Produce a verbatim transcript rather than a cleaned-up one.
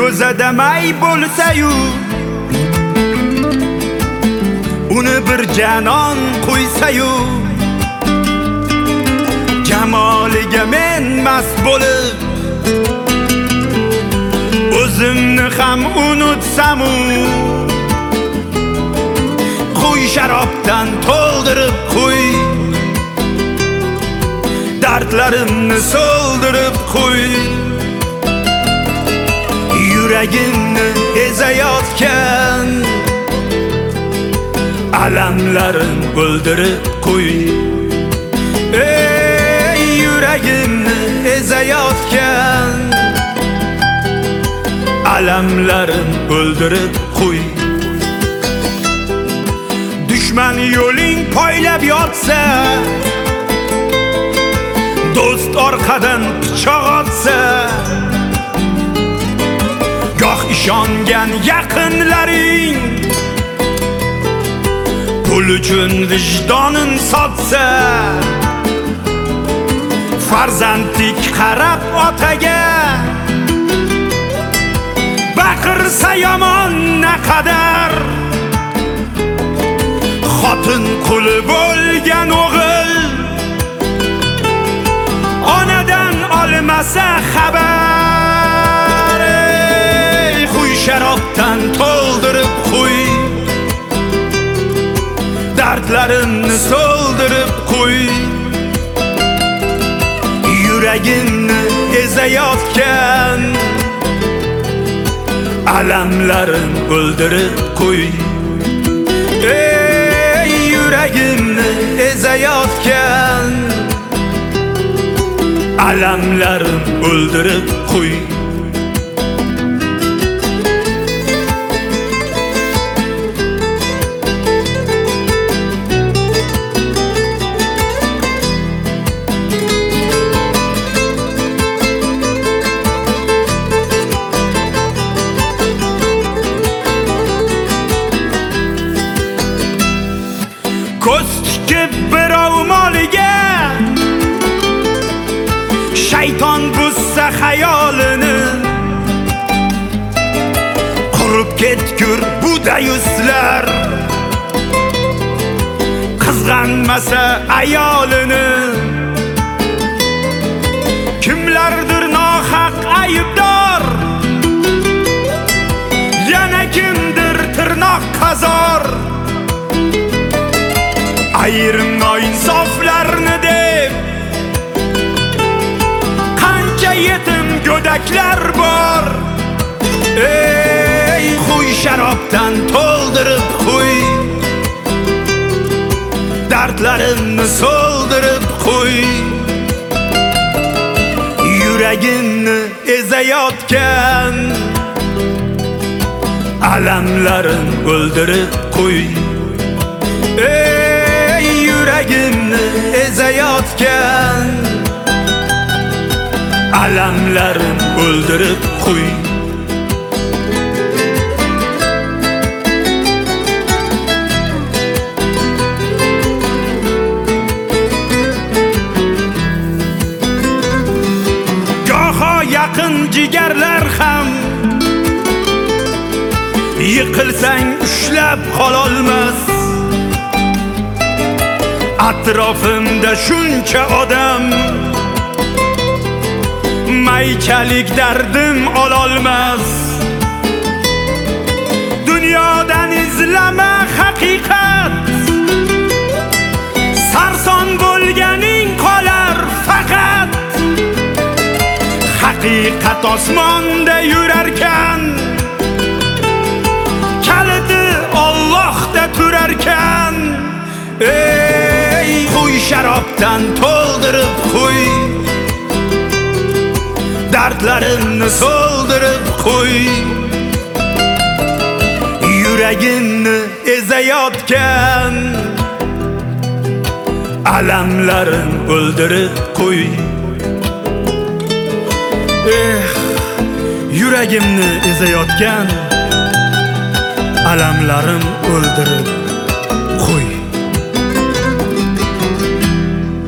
ko'zada may bo'lsa-yu, uni bir janon qo'ysa-yu, jamoliga men mast bo'lib o'zimni ham unutsam-u, qo'y sharobdan to'ldirib qo'y, dardlarimni so'ldirib qo'y, yuragimni ezayotgan alamlarim o'ldirib qo'y. Ey yuragimni ezayotgan alamlarim o'ldirib qo'y. Dushman yo'ling poylab yotsa, do'st orqadan pichoq otsa, goh ishongan yaqinlaring pul uchun vijdonin sotsa, farzandlik qarab otaga baqirsa yomon naqadar, xotin quli bo'lgan o'g'il onadan olmasa xabar. Ey qo'y sharobdan to'ldirib qo'y, dardlarimni so'ldirib qo'y, yuragimni ezayotgan alamlarim o'ldirib qo'y. Ey yuragimni ezayotgan alamlarim o'ldirib qo'y. Ko'z tikib birov moliga shayton buzsa xayolini, qurib ketgur bu dayuslar qizg'anmasa ayolini. Kimlardir nohaq aybdor, yana kimdir tirnoq qazor, ayrim noinsoflarni deb qancha yetim go'daklar bor. Ey qo'y sharobdan to'ldirib qo'y, dardlarimni so'ldirib qo'y, yuragimni ezayotgan alamlarim o'ldirib qo'y. Ey yuragimni ezayotgan alamlarim o'ldirib qo'y. Goho yaqin jigarlar ham yiqilsang ushlab qololmas. Atrofimda shuncha odam maychalik dardim ololmas. Dunyodan izlama haqiqat, sarson bo'lganing qolar faqat. Haqiqat osmonda yurarkan, kaliti Allohda turarkan. Ey qo'y sharobdan to'ldirib qo'y, dardlarimni so'ldirib qo'y, yuragimni ezayotgan alamlarim o'ldirib qo'y. Eh, yuragimni ezayotgan alamlarim o'ldirib